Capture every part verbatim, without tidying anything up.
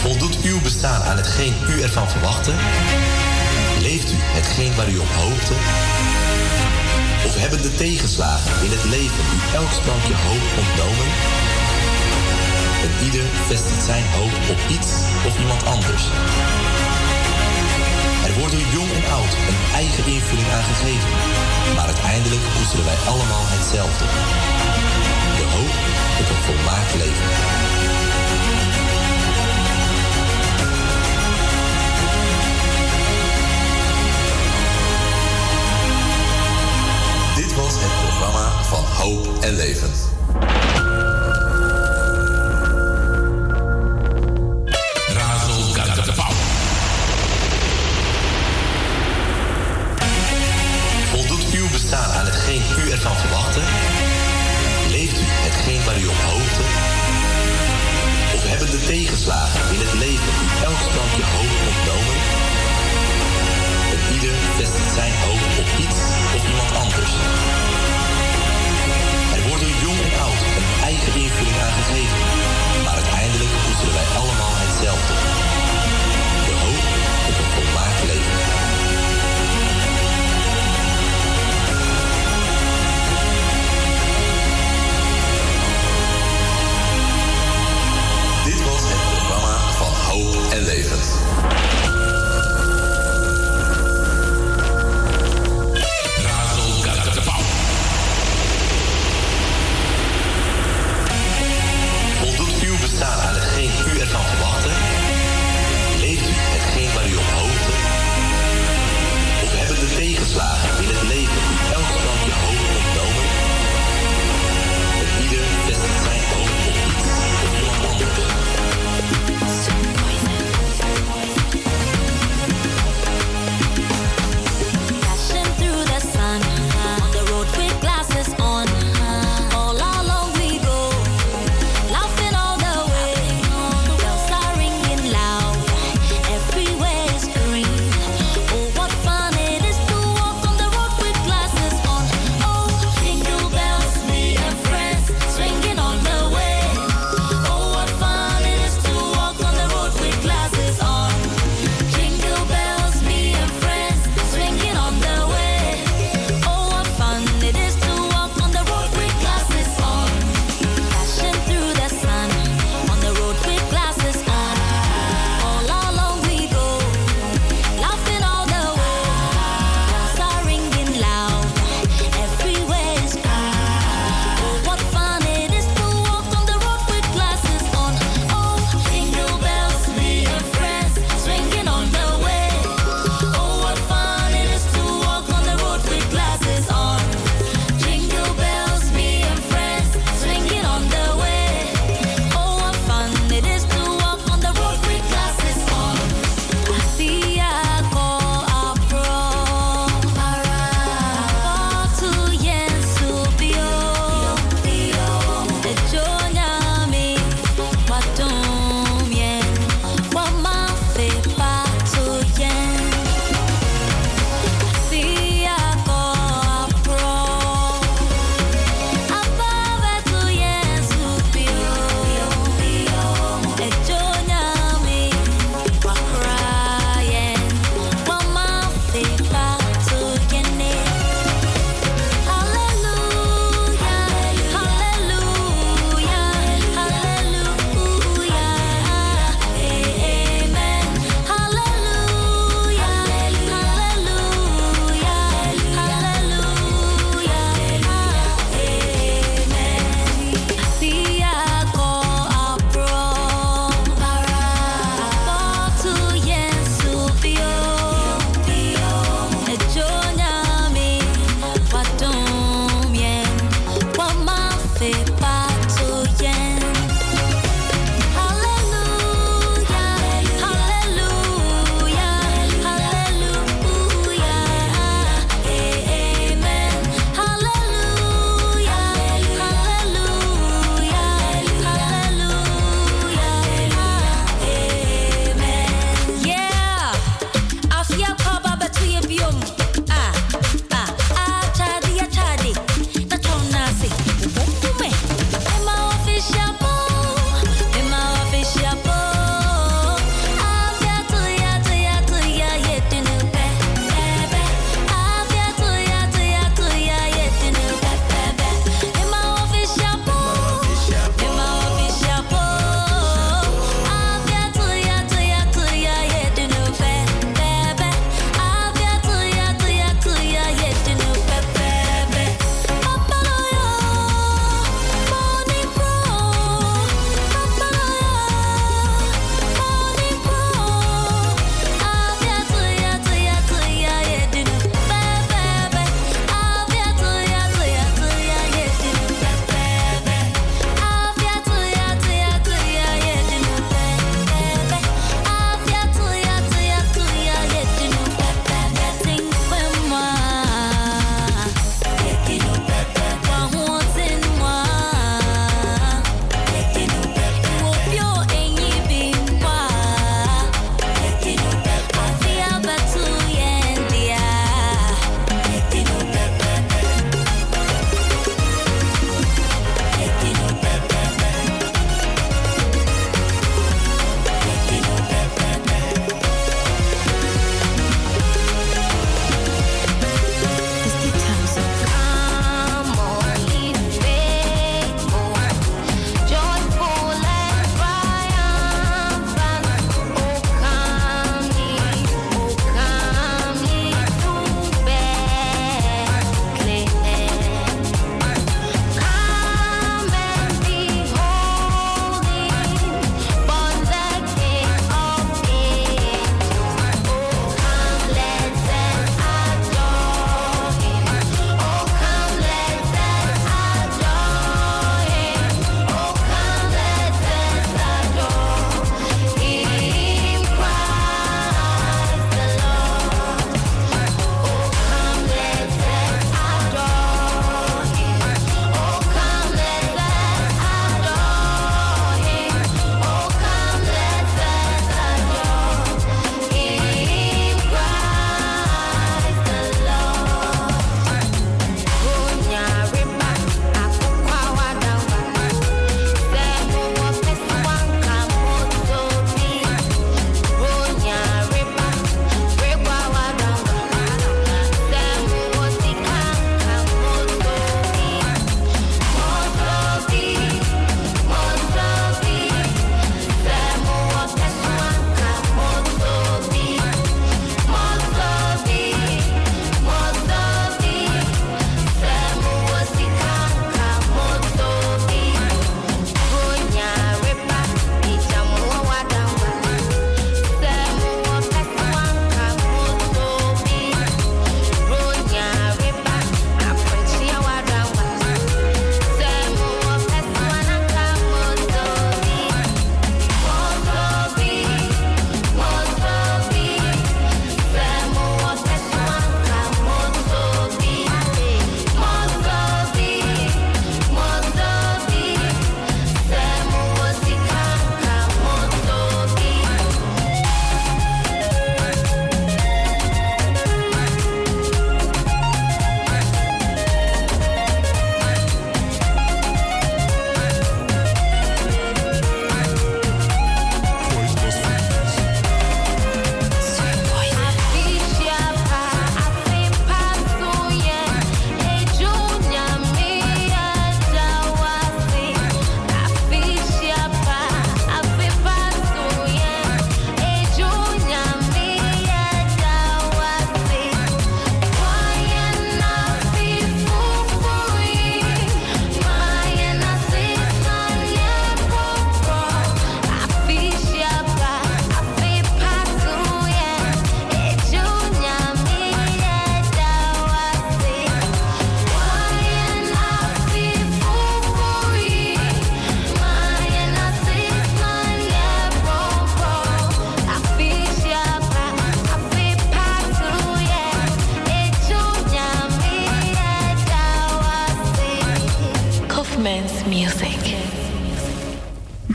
Voldoet uw bestaan aan hetgeen u ervan verwachtte? Leeft u hetgeen waar u op hoopte? Of hebben de tegenslagen in het leven u elk sprankje hoop ontnomen? En ieder vestigt zijn hoop op iets of iemand anders. Er wordt door jong en oud een eigen invulling aan gegeven, maar uiteindelijk koesteren wij allemaal hetzelfde. De hoop op een volmaakt leven. Dit was het programma van Hoop en Leven. Voldoet uw bestaan aan hetgeen u ervan verwachtte? Leeft u hetgeen waar u op hoopte? Of hebben de tegenslagen in het leven u elk sprankje hoop ontnomen? En ieder vestigt zijn hoop op iets of iemand anders. Er wordt door jong en oud een eigen invulling aan gegeven, maar uiteindelijk koesteren wij allemaal hetzelfde. De hoop op een volmaakt leven. Dit was het programma van Hoop en Leven. Voldoet uw bestaan aan hetgeen u ervan verwachtte? Leeft u hetgeen waar u op hoopte? Of hebben de tegenslagen in het leven u elk sprankje hoop ontnomen? En ieder vestigt zijn hoop op iets of iemand anders.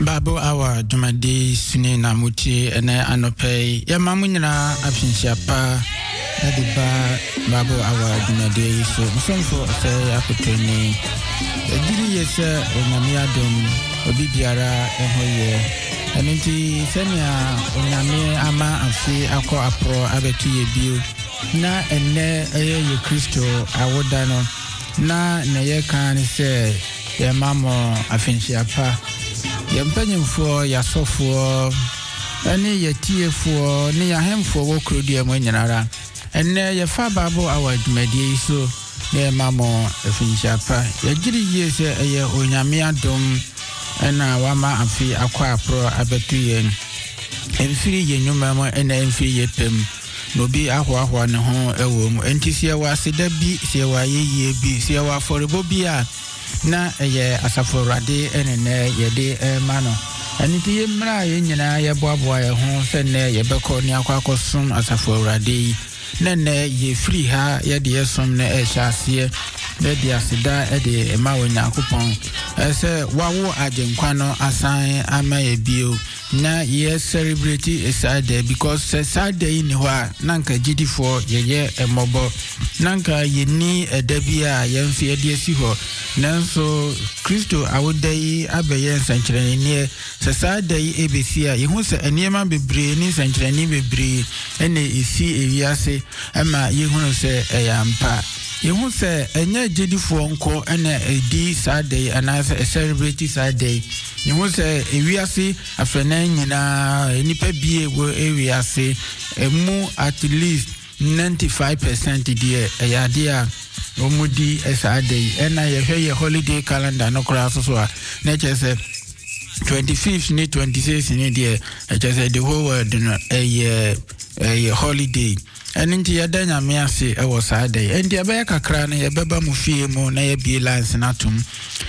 Babu awa jumadi suni na muti ene anope ya mamunyina afinsiapa adiba babu awa jumadi so musonfo se akutoni ediri yese onyame adom obi biara ehoye enenti senia onyame ama afi akọ apro abetu ye bio na enne eye ye Kristo awoda no na na ye kan se ye mamo afinsiapa yempanyimfo yasofo ani yetiefo ni yahemfo wo krodie mo nyinara enne ye fa babo awadumadi so ne mamo afinchapa yagiri yese eye onyame adom ena wama afi akwa apro abetuyen emfiri yenyuma mo ena emfiri yepem no bi ahwo ahwo ne ho ewo mu entisia wa aseda bi se wa yeye bi se wa forebo bi a na eye asaforade enene yede emano aniti yemra ye nyina ye boaboa ye ho se ne ye beko ni akwakosom asaforade na ne ye free ha ye de yesom na e hyase ne de asida e de ema wonyakopon ese wawo agenkwa no asan ama ye bio na ye celebrate Saturday because Saturday ni hwa nanka gidifo ye ye emobo nanka ye ni edabia ye mfi ade asi ho nanso Kristo awodai abeye sankyerene ne Saturday ebesia ye hu se eniema bebre ni sankyerene bebre ene isi ewiase ama ye hu se eyampa ye hu se enye gidifo nko ene edi Saturday anase celebrate Saturday ye hu se ewiase afena nyina enipa bie wo ewiase emu at least ninety-five percent die eyade a omudi Saturday ena ye hwe ye holiday calendar no kora so so a na chese twenty-fifth ni twenty-sixth ni die chese the whole world no eye eye holiday eninti yada nyame ase e wo Saturday endi abaya kakra na ye beba mu fie mu na ye bie lines na tum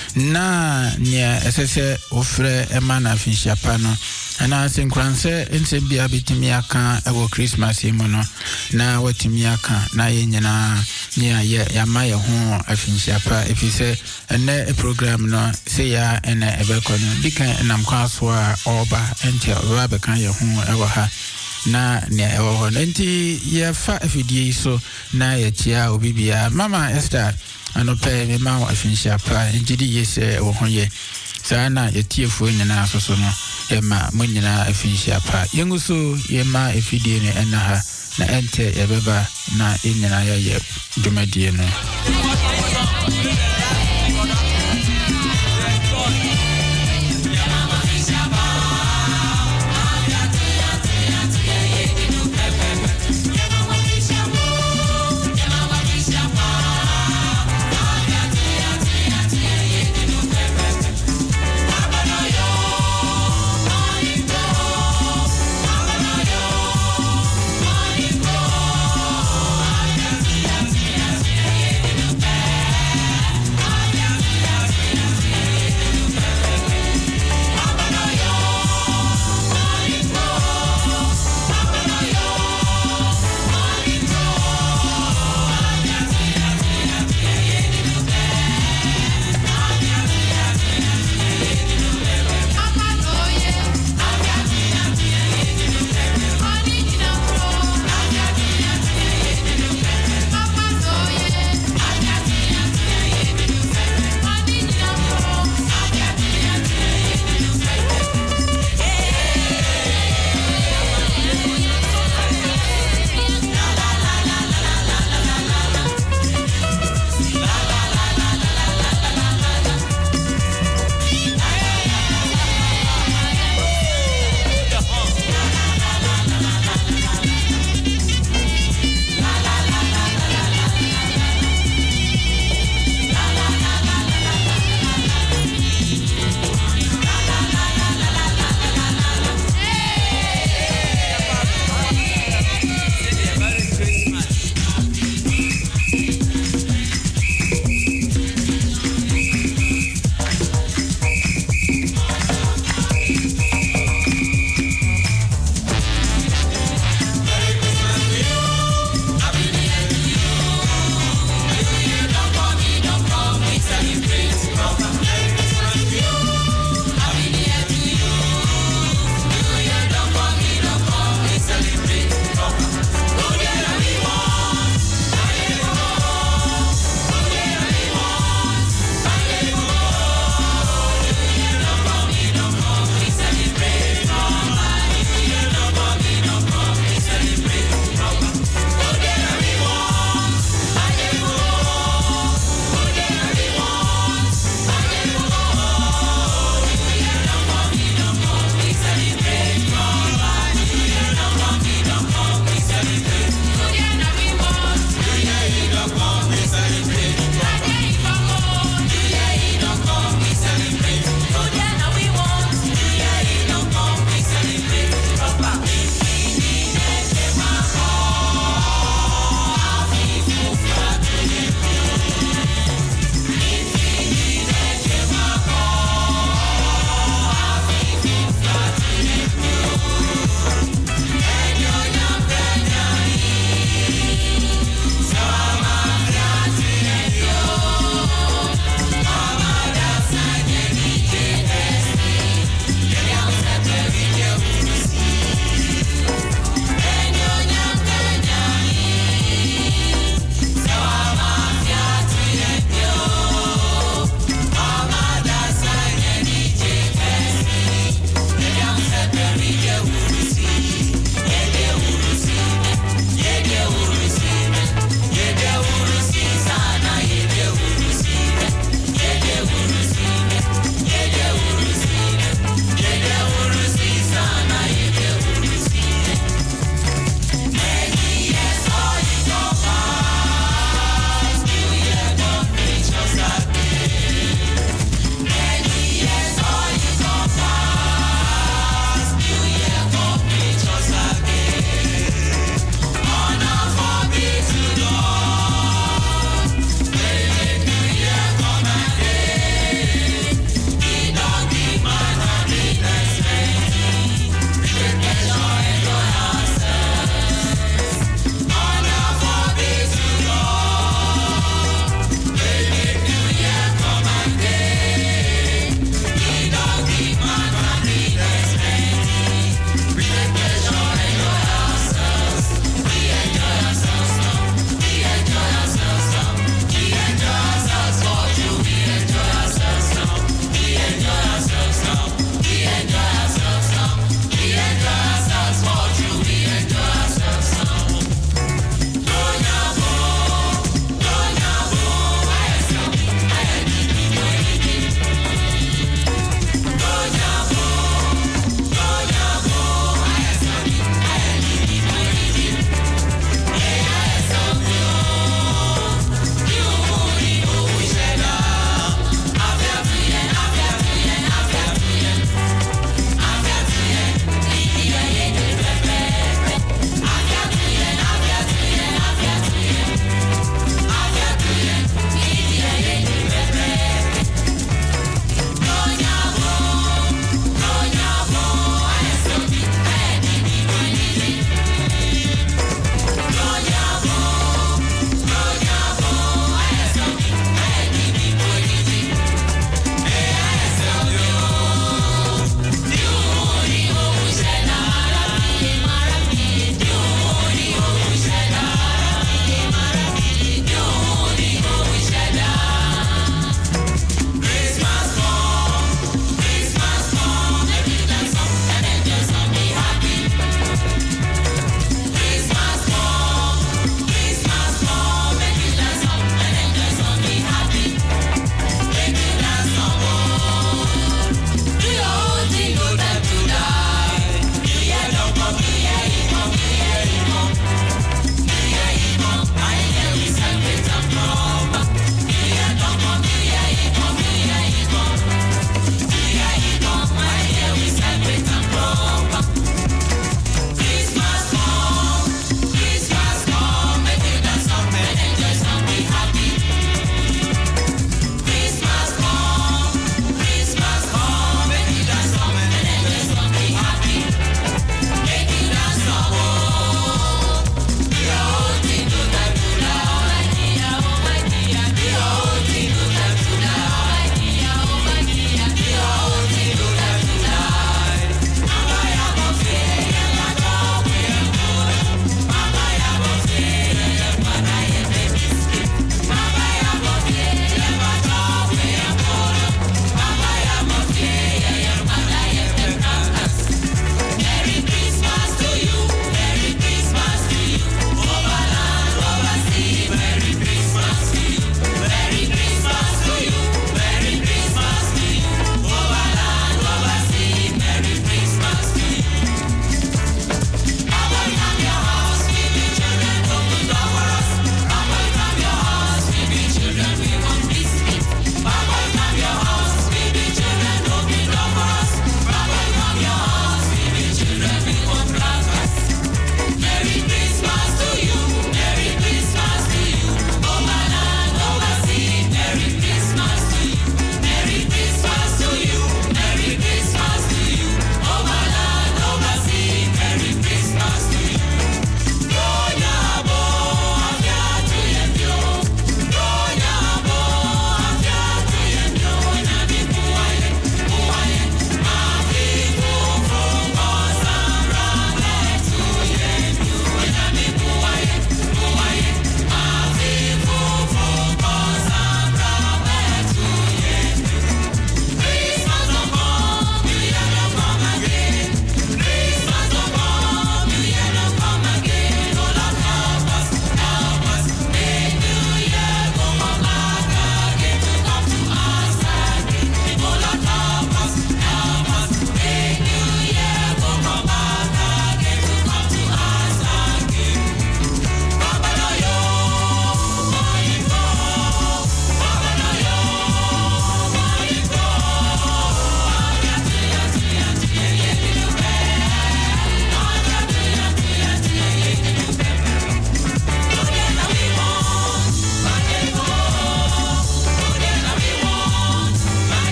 na nya esese ofre ema na afinsiapa no ana senkranse ense bia bitimi aka e wo Christmas mu no na watimi aka na ye nyina nya ye yama ye ho afinsiapa efise ene e program no se ya ene ebeko no dikan enam kwaso a oba ente oba be kan ye ho e wo ha na ne ewo nti ye fa afidie so na ye tia obibia mama Esther anope me ma afinsiapa njidi yese wo hoye sana ye tiefo nyina soso no e ma mo nyina afinsiapa yenguso ye ma afidie ne ena ha na ente ye beba na enyina ya ye dwumadie no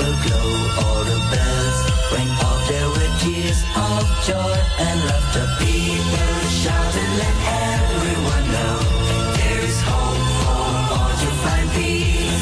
aglow, all the bells ring out. There were tears of joy and laughter. People shouted, let everyone know there is hope for all to find peace.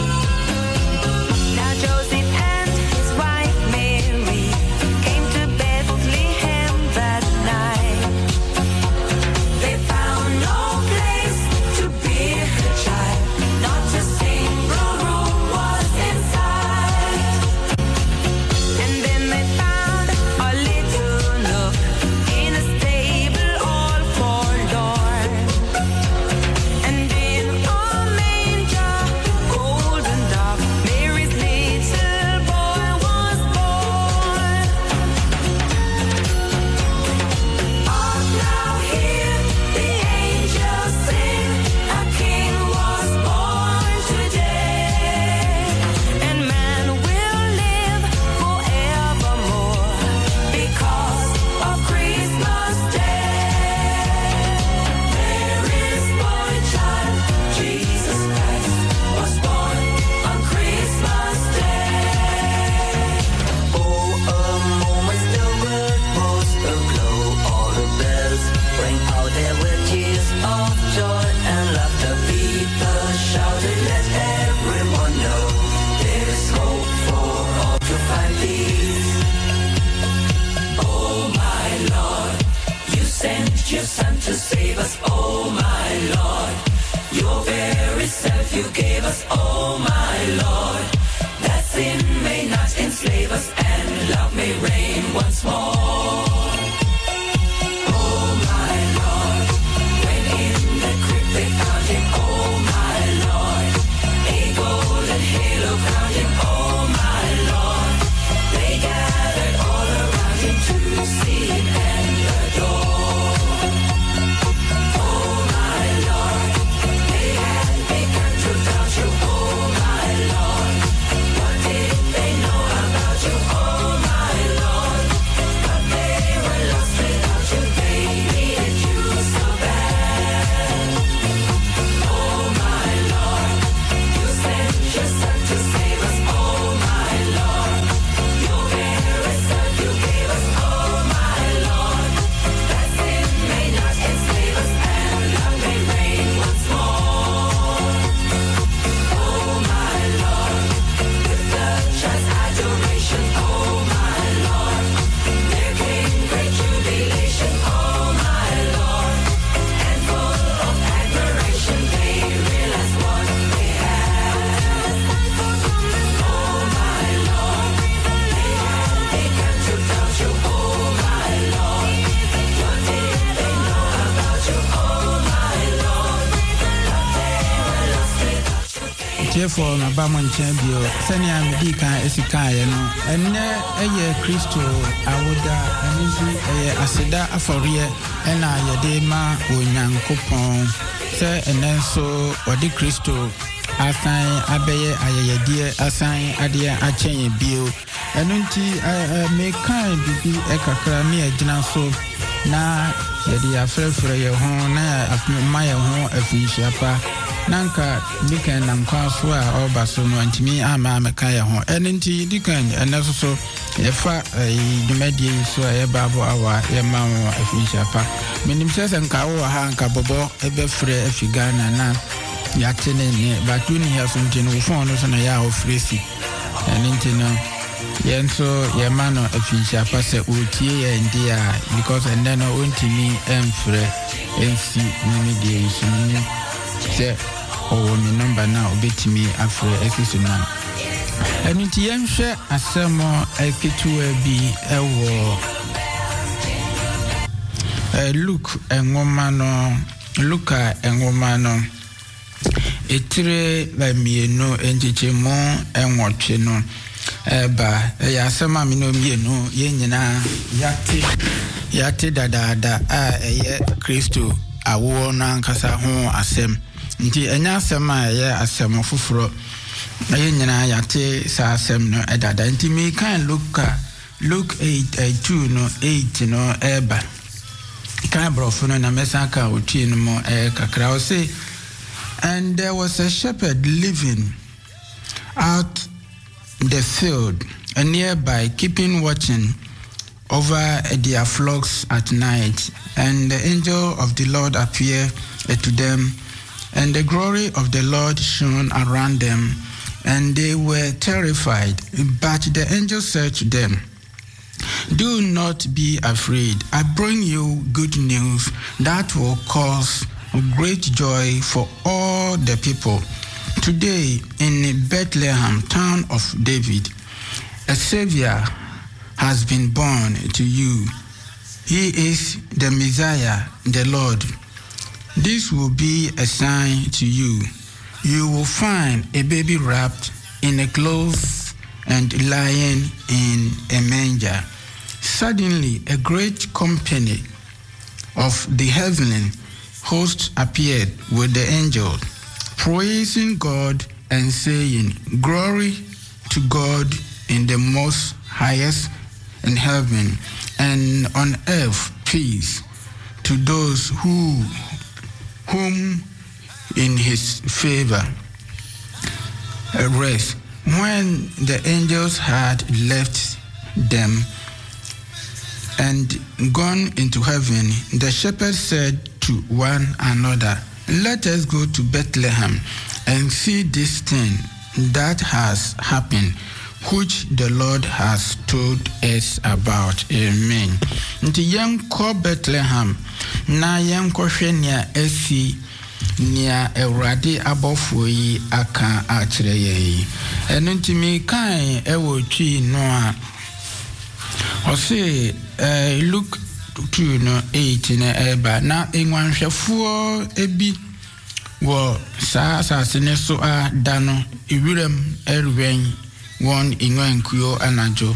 Now Joseph and his wife Mary came to Bethlehem that night. They found no place to bear the child, not a single room was inside. And then they found a little nook in a stable all forlorn. And in a manger, cold and dark, Mary's little boy was born. Hark now, hear the angels sing, a king was born today. And man will live forevermore because of Christmas Day. There is born a child, Jesus Christ was born on Christmas Day. Oh, a moment the world was aglow, all the bells rang out. There were tears of joy and laughter. People shouted, let everyone know there is hope for all to find peace. Oh my Lord, you sent your Son to save us. Oh my Lord, your very self you gave us. Oh my Lord, that sin may not enslave us and love may reign once more. Oh my Lord, when in the crypt they found him. Oh my Lord, a golden halo crowned him. Oh my Lord, they gathered all around him to see him and adore. Oh my Lord, they had begun to doubt you. Oh my Lord, what did they know about you? Oh my Lord, but they were lost without you. They needed you so bad. Oh my Lord, you sent your Son to save us. Oh my Lord, your very self you gave us. Oh my Lord, that sin may not enslave us and love may reign once more. Oh my Lord, with the child's adoration. Oh my Lord, there came great jubilation. Oh my Lord, and full of admiration they realized what they had. Oh my Lord, they had begun to doubt you. Oh my Lord, what did they know about you? Oh my Lord, but they were lost without you. Therefore, my Bamon Champion, Senia Medica Esikaye, no, and a Christo, Awoda, and Izzy, Aseda Aforia, and I Yadema, Unyan Coupon, Sir, and then so, or the Christo, Assign Abaye, Ayadia, Assign Adia, Achay Bill, and until I may kind be a cacramia Jinaso, na Yadia Frefre, home, na my home, a fish Nanka Dikan and Kwaswa or Basono and to me, I'm a Kaya home, and indeed Dikan, and also if I the media so a babu our Yamamo, a fish apa. Minim says and Kawa Hanka Bobo, a befre, if you gana na Yatin, but you have something who found us on a yard of Frisi. And intino Yenso Yamano, a fish apa, say, Uti and dear, because and then I went to me and Fre, and see mediation. Say, oh, my number now, bet me after a kiss now. And it yam share a summer a kitua be a war. A look and woman, Luca and woman, a tray by me no entertainment and watching no. Eba, a yasama mino me no, yenina, yati, yati da da da, ah, a Christo, a war nan casa home asem. Nti enya asema ye asema fufuro aye nyina yate sa asem no edada nti me kan Luka Luke eight two no eight no eba kan brofo no na mesaka otwie no mo e kakra o say, and there was a shepherd living out the field nearby, keeping watching over their flocks at night. And the angel of the Lord appeared to them, and the glory of the Lord shone around them, and they were terrified. But the angel said to them, "Do not be afraid. I bring you good news that will cause great joy for all the people. Today in Bethlehem, town of David, a Savior has been born to you. He is the Messiah, the Lord. This will be a sign to you. You will find a baby wrapped in a cloth and lying in a manger." Suddenly, a great company of the heavenly host appeared with the angel, praising God and saying, "Glory to God in the most highest in heaven, and on earth peace to those who whom in his favor rest." When the angels had left them and gone into heaven, the shepherds said to one another, "Let us go to Bethlehem and see this thing that has happened, which the Lord has told us about." Amen. Nti yenko Bethlehem na yenko hwenia esi nia Ewurade abofo yi aka akire yi. Eno nti mi kan ewo twi no a ose uh, Luke two no eight na eba na enwanhwefo ebi wo sa asase ne so a da no iwuram erwen won inwankuo anajo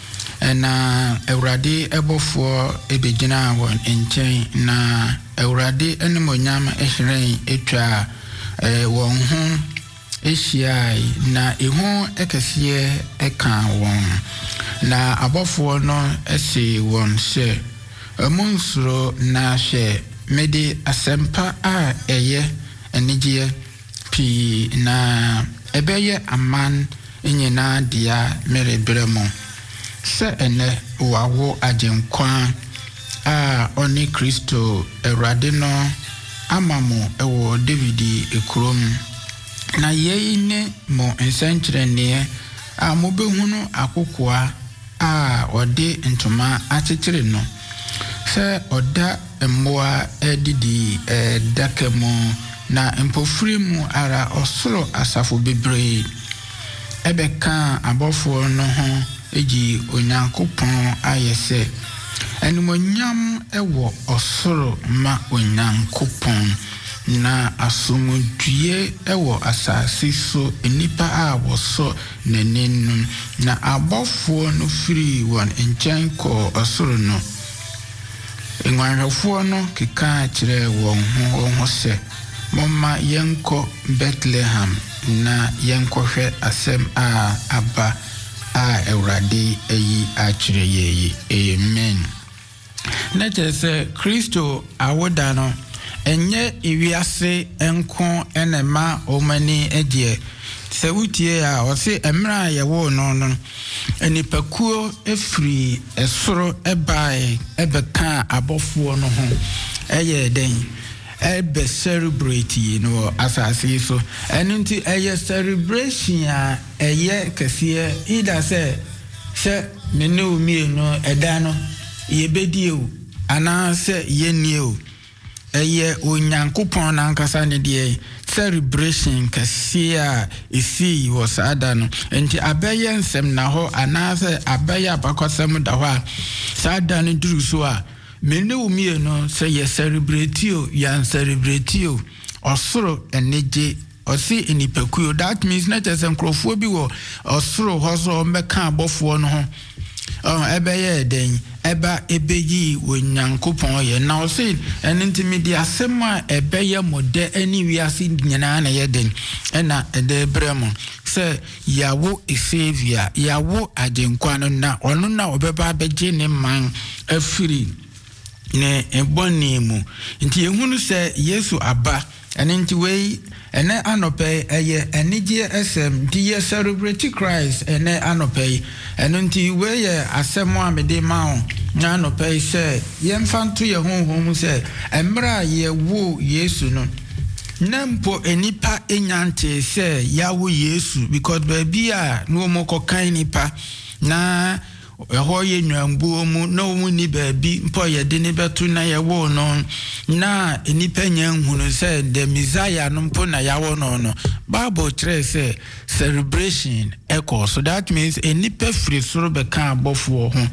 na Ewurade ebofo ebegina won enchen na Ewurade enemonyam ehren etwa won ho ehia na ehu ekese eka won na abofo no ese won se amunsuro na hye mede asempa a eye enigye pi na ebeye aman enyina dia merebremo se ene wawo agenkwa a oni Kristo Ewurade no amamo ewo Davidi ekrom na yei ne mo ensankyerene a mobehunu akokoa a ode ntoma akyekere no se oda mmoa edidi edakemo na mpofirimu ara osoro asafo bebre ebeka abofo no ho eji onyankopon ayese enumonyam ewo osoro ma onyankopon na asomdue ewo asase so enipa a woso nanenu na abofo no firi won enchen ko osoro no enwanhwefo no keka kire won ho ho se momma yenko Bethlehem na yenko hwe asem a aba a Ewurade ayi akire yeyi. Amen. Na jese Kristo awoda no enye iwiase enko enema omani edie se wutie a ose emra yewo no no enipakuo efri esoro ebae ebeka abofo no ho eye den ebe celebrate no asase so enunti eye celebration a eye kese ida se se menu mi no eda no yebedie o ana se yenie o eye onyankopon na nkasa ne de celebration kese a esi was adano enti abeye nsem na ho ana se abeye abakosem da ho a sada ne duru so a menu mi no se ye celebrate o yan celebrate o osoro eneje osi enipakuo. That means not just enkrofo bi wo osoro hozo meka abofo no ho oh ebeye den eba ebeyi wonyankopon ye na osi enintimi asema ebeye mode ani wiase nyina na ye den ena ede bremo se yawo Savior yawo agenkwa no na ono na obeba beje ne man afiri ne eboni mu nti ehunu se Yesu aba ene nti wei ene anope eye enije esem nti ye celebrate Christ ene anope ene nti wei ye asemo amede mawo na anope se ye mfanto ye honhom se emra ye wo Yesu no Nempo enipa enyante se yawo Yesu because baby a no mo kokan nipa na eho ye nwambuo mu na omu ni baby mpo ye de ne betu na ye wo no na enipa nyanhunu se the Messiah no mpo na yawo no no Bible tell say celebration echo so that means enipa free soro be kan abofo ho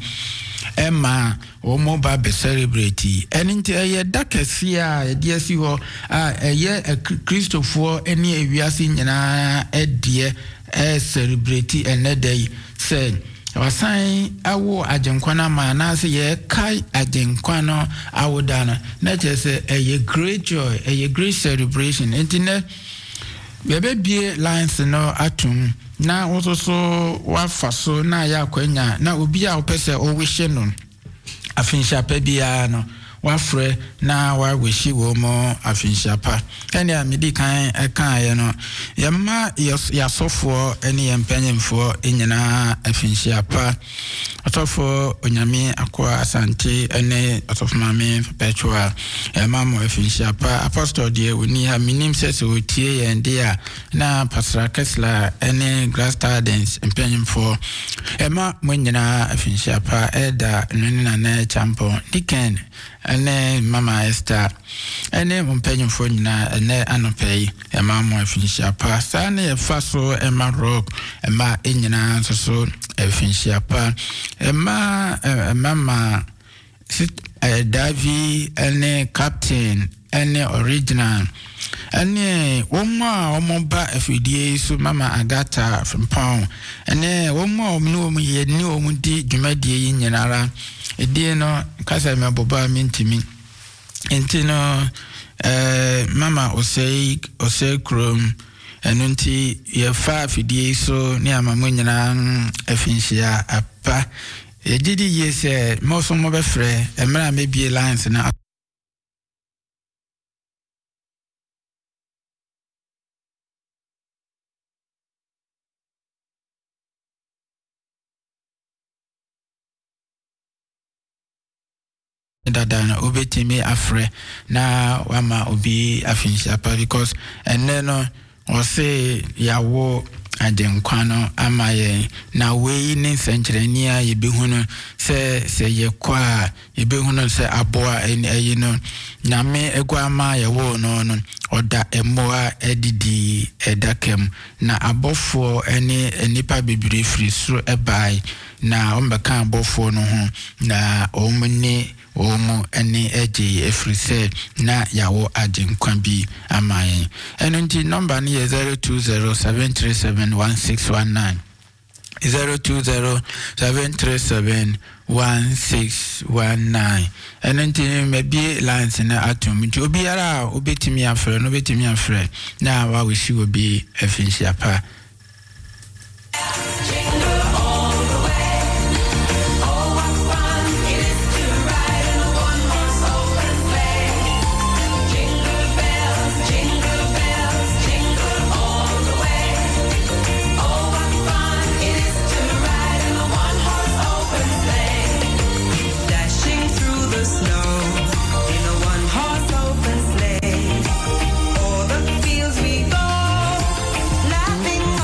Emma omo ba be celebrate enti eye dakasia e die si ho a eye Christopher eni ewiase nyina e die e celebrate enedai say wasan awo agenkwana ma na se ye kai agenkwana awodana na che say eye great joy eye great celebration enti ne bebe bie lines no atum na wososo wafaso na ya kwanya na obi a opese o wishe no afinshapa bia no wafre na wa wishi wo mo afinshapa ene amidi kan eka ye no yemma yasofo ene yempanyemfo enyina afinshapa atofo onyame akwa asante ene atofo mame perpetual yemma mo afinshapa apostle die woni ha minim sese otie ye ndia na pastor Kesla ene Grass Gardens empanyemfo yemma mo nyina afinshapa eda nani na na champo diken ene mama Esther ene mpanyimfo nyina ene anopei e mama afinshia pa sana ye faso e ma rock e ma enyina so afinshia pa e ma mama sit Davi ene captain ene original ene woma omoba afidie so mama Agata from Pound ene woma omno mu ye ni omudi dwumadie yi nyinara edie no kasa me boba mintimi enti no eh mama osei osei krom enunti ye fa afidie so ni amamu nyina afinhia apa ejidi yese mo so mo be frɛ emra me bie lines na dadana obetimi afre na wama obi afinshapa because enne no o say yawo adenkwano amaye na we ni senkrenia ye behunu se se ye kwa ye behunu se aboa en ayi no na me egwa ma ye wo no no oda emoa edidi edakem na abofo eni enipa bibiri free suru ebai na ombeka abofo no ho na omni omo eni eji efrise na yawo ajenkwa bi amaye enunti number ni zero two zero seven three seven one six one nine zero two zero seven three seven one six one nine enunti maybe lines na atum nti obiara obetimi afre no betimi afre na wa wishi obi efinshia pa Laughing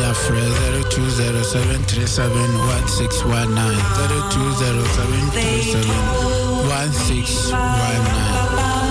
afre zero two zero seven three seven one six one nine zero two zero seven three seven one six one nine.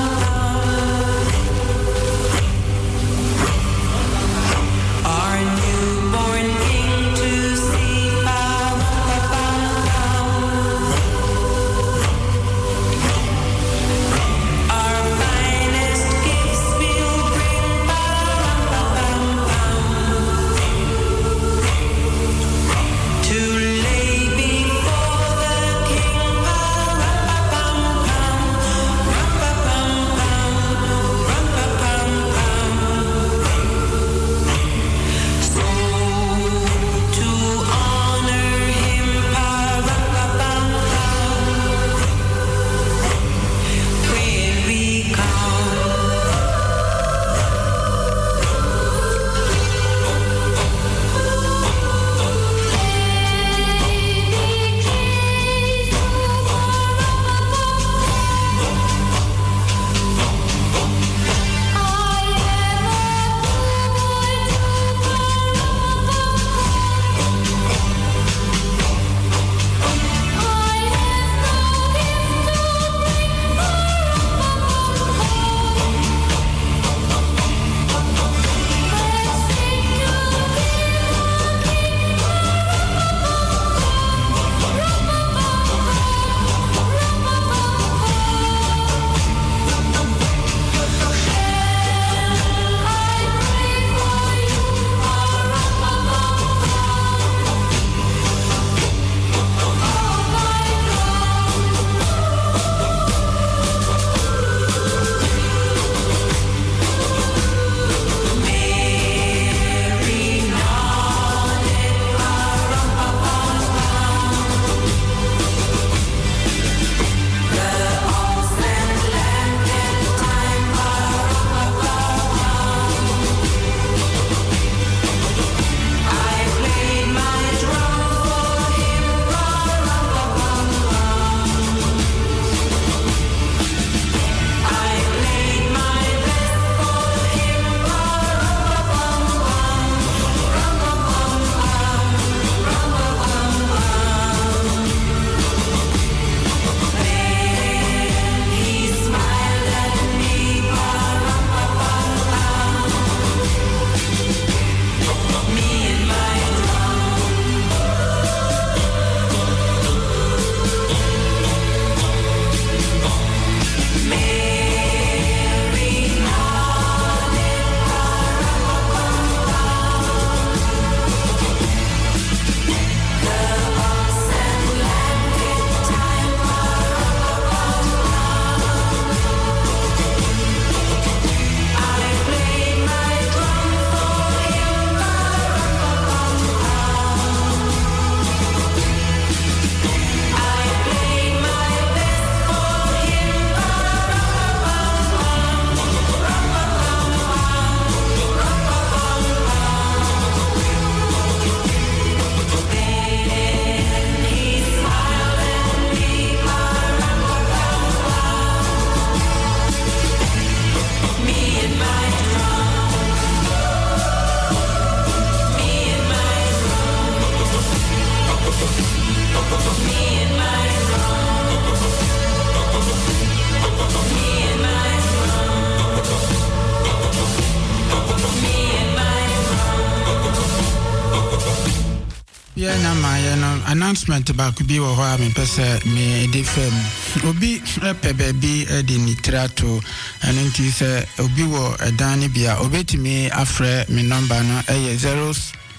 Yeah, na my announcement about could be what I'm pesa me defem. Obi epe baby edi nitrato and into say obi wo edani bia obetimi afre me number no eh zero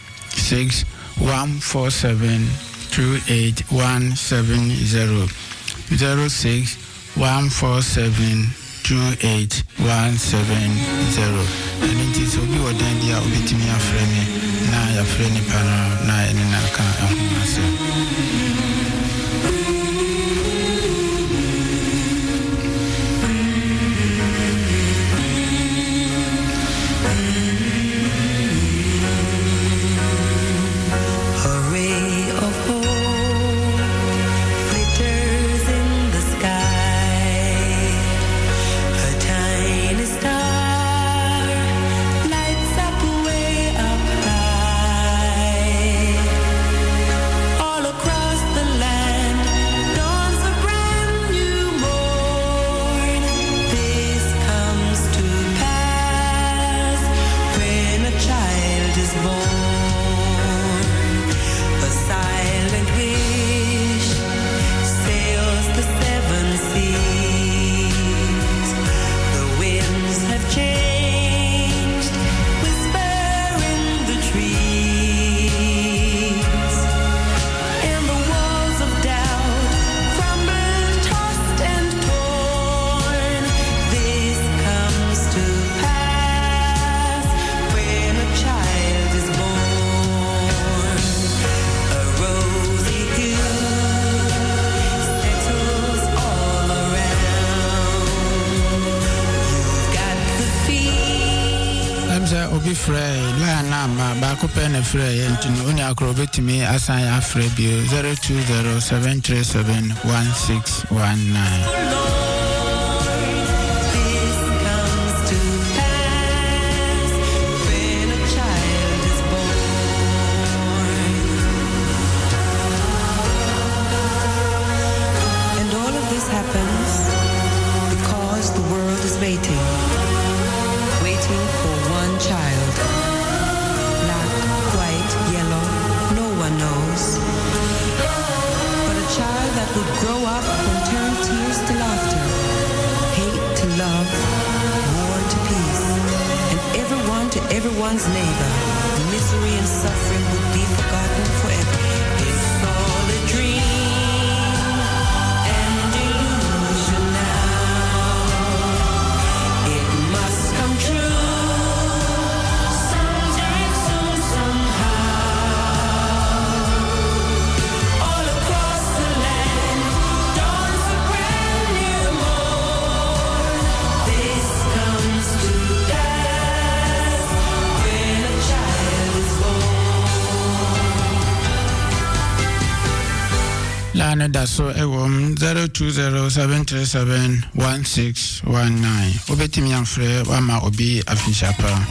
six one four seven two eight one seven zero zero six one four seven two eight one seven zero. And it is obi wo dan dia obetimi afre me na ya frɛ ni pa na ene na ka ahomase. Lights up way up high. frɛ la na ma ba ko pɛ na frɛ yɛ ntino oni akro betimi asan ya frɛ bio zero two zero seven three seven one six one nine. Happens because the world is waiting, waiting for one child. Black, white, yellow, no one knows. But a child that would grow up and turn tears to laughter, hate to love, war to peace, and everyone to everyone's neighbor. Misery and suffering would be forgotten forever. It's all a dream. Lana daso ewom zero two zero seven three seven one six one nine. Obetimi amfre wama obi afishapa.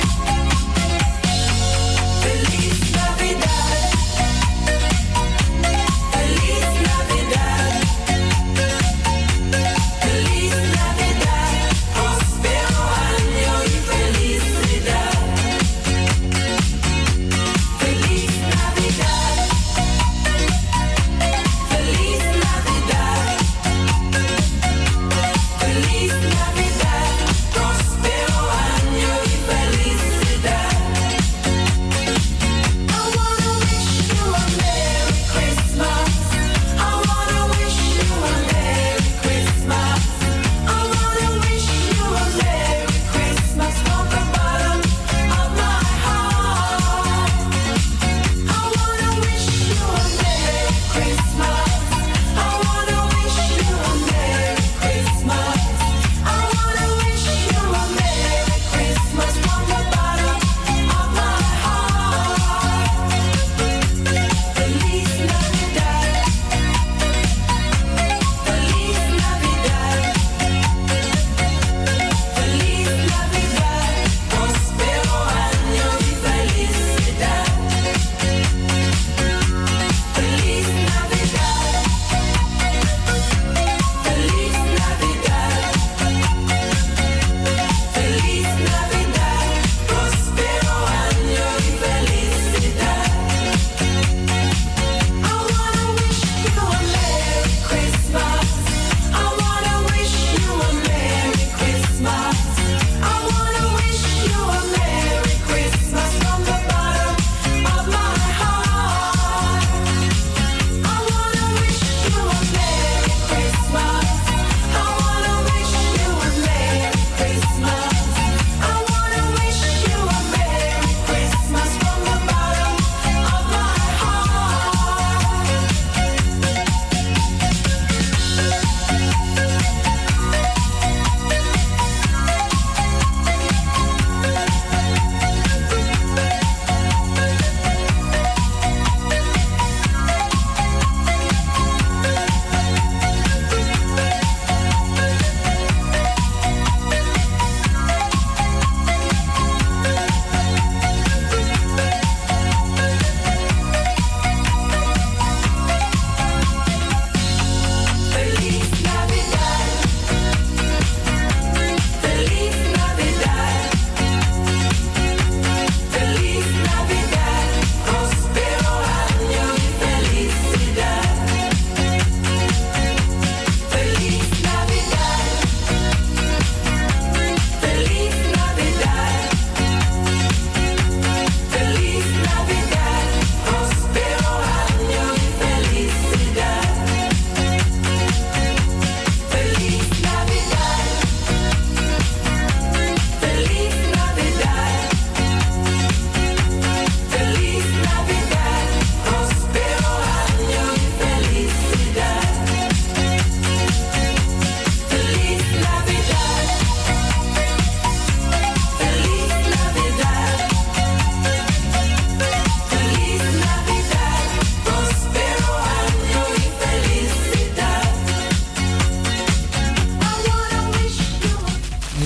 Feliz Navidad.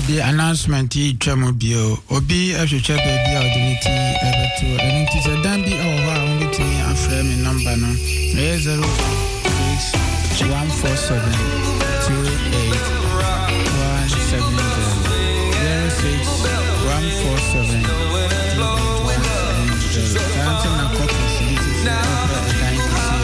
the announcement yi twamo bio obi ahwehwe baby a odinity ebeto eniti se dan bi oho a onbetimi afre me number no zero six one four seven two eight one seven zero zero six one four seven two eight one seven zero. Something na possibility for a dying to see.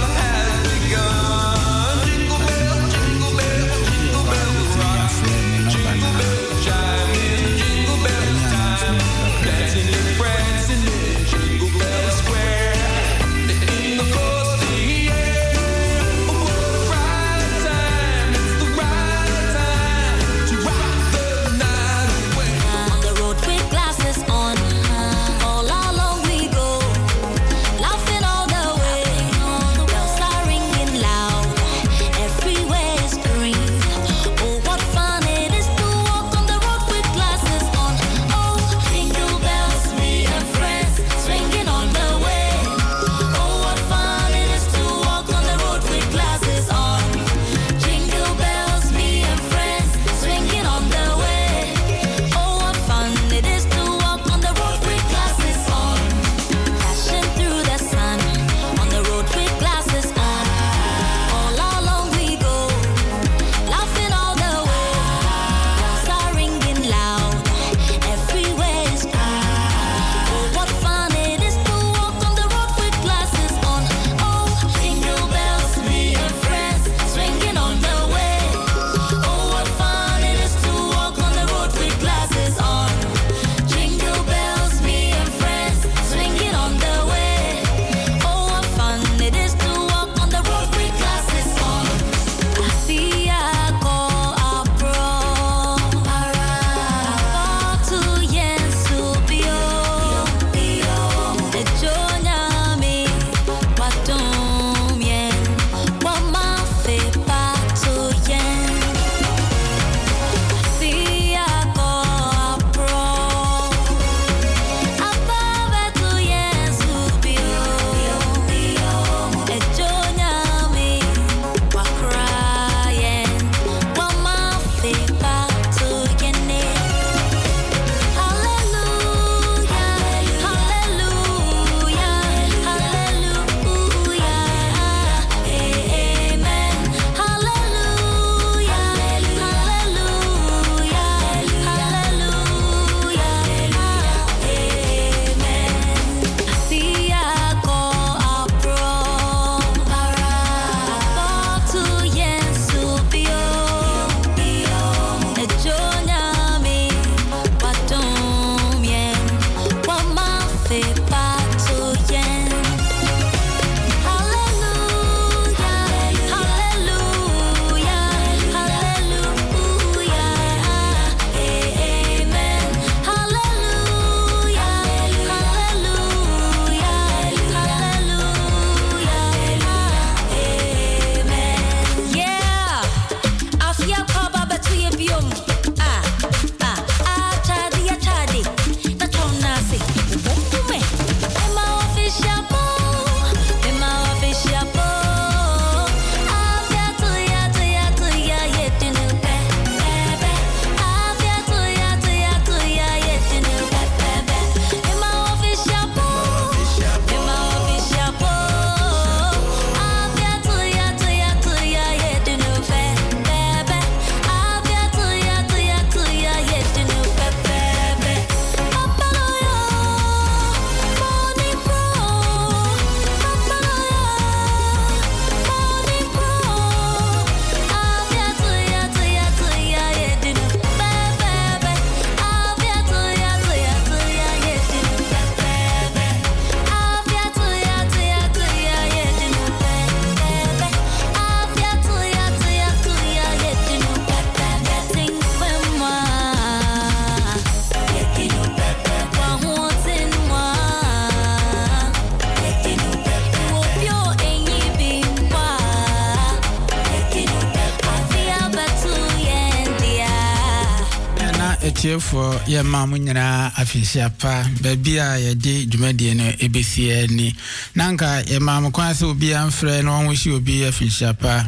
for your mamunyana afisiapa babia ye de dwumade no ebesie ni nanka ye mamu kwanse obi amfre no won hye obi afisiapa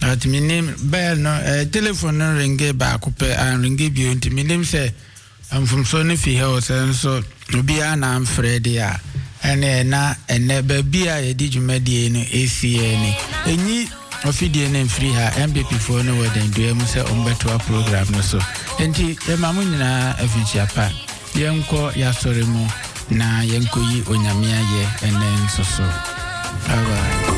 At my name bell no telephone no ringe ba coupe and ringe bi unti my name say I'm from Sonny Fi House and so Obia na am Fredia and na and baby I did you medi no A C N any ofidie name free her M B P for no wedding do you say on better program no so enti e mamu nyina afinchia pa yenko ya sori mu na yenko yi onyame aye enen so so. All right.